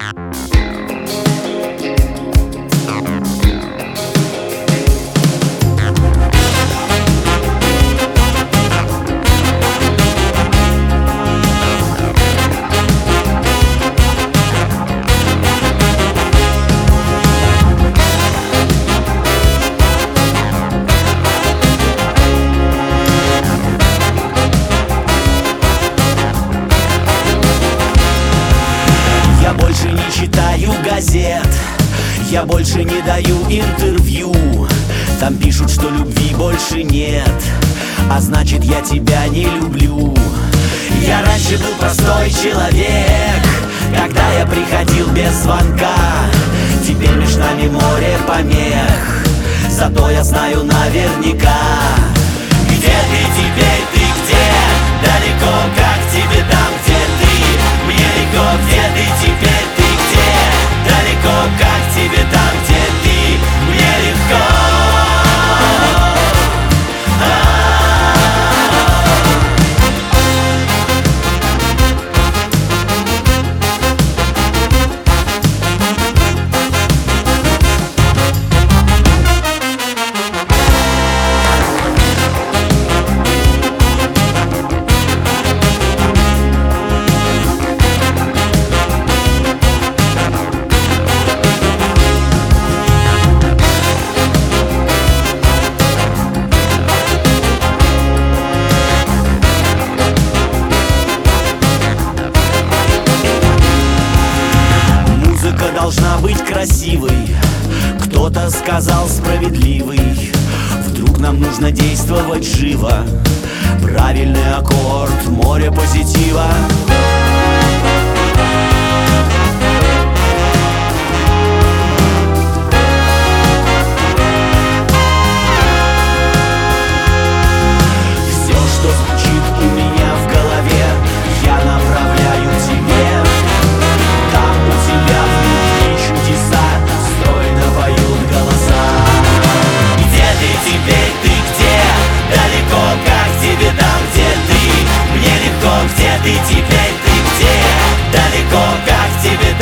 Я больше не читаю газет, я больше не даю интервью. Там пишут, что любви больше нет, а значит, я тебя не люблю. Я раньше был простой человек, когда я приходил без звонка. Теперь между нами море помех, зато я знаю наверняка. Где ты теперь, ты где? Далеко, как тебе там, где ты? Мне легко, где ты теперь, ты где? Далеко, как тебе там, где ты? Мне легко. Должна быть красивой, кто-то сказал справедливый. Вдруг нам нужно действовать живо. Правильный аккорд, море позитива. Все, что звучит у меня в голове, я направляю тебе. Там у тебя внутри чудеса стройно поют голоса. Где ты теперь, ты где? Далеко, как тебе там, где ты? Мне легко, где ты теперь, ты где? Далеко, как тебе